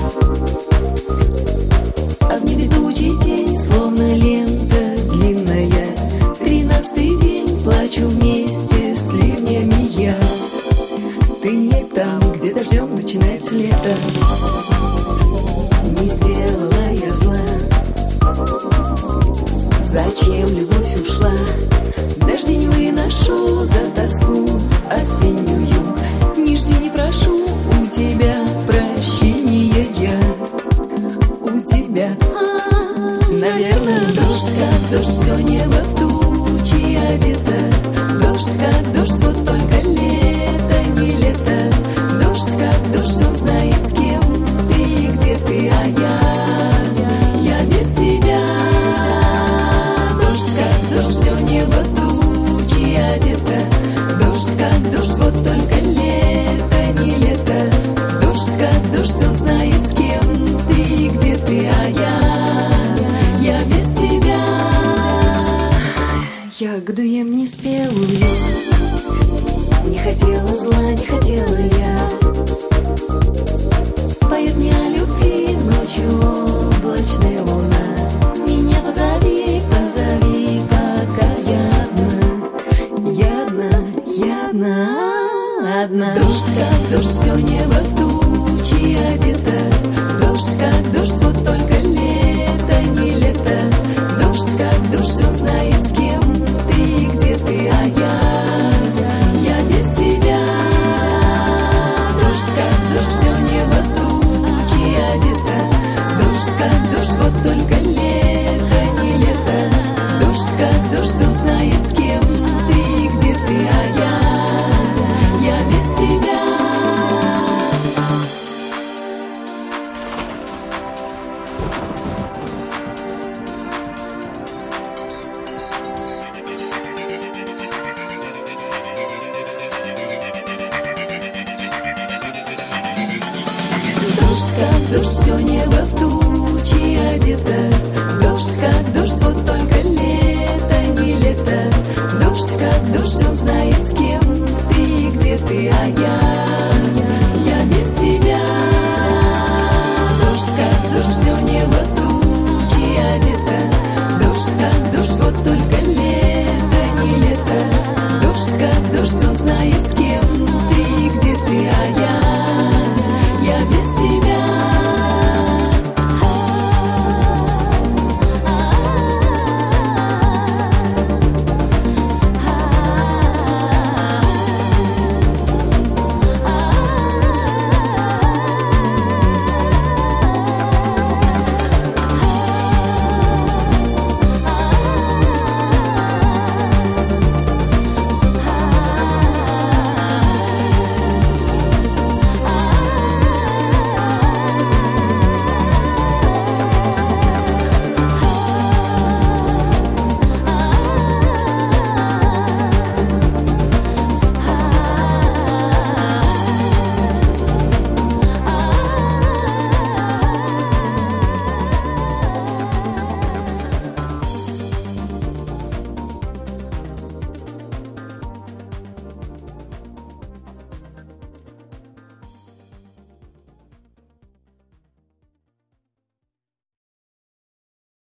А в небе тучи тень, словно лента длинная. 13-й день, плачу вместе с ливнями я. Ты не там, где дождем начинается лето. Не сделала я зла. Зачем любовь ушла? Дожди не выношу за тоску осеннюю. Не жди, не прошу у тебя прощения я. У тебя, наверное, дождь, как дождь, все небо в тучи одето. Дождь, как дождь, вот только лето, не лето. Дождь, как дождь, он знает, с кем ты и где ты, а я без тебя. Дождь, как дождь, все небо в тучи одето. Дождь, как дождь, вот только лето, не лето. Дождь, как дождь, он знает, с кем ты и где ты, а я без тебя. Ягоду ем неспелую, не хотела зла, не хотела я. Поет мне о любви ночью облачная луна. Меня позови, позови, пока я одна. Дождь, как дождь, все небо в тучи одето. Дождь, как дождь, вот только лето, не лето. Дождь, как дождь, он знает, с кем ты и где ты, а я без тебя. Дождь, как дождь, все небо в тучи одето. Дождь, как дождь, вот только лето, не лето. Дождь, как дождь, он знает, с кем ты и где ты, а я без тебя. Дождь, как дождь, все небо в тучи одето. Дождь, как дождь, вот только лето, не лето. Дождь, как дождь, он знает, с кем ты и где ты, а я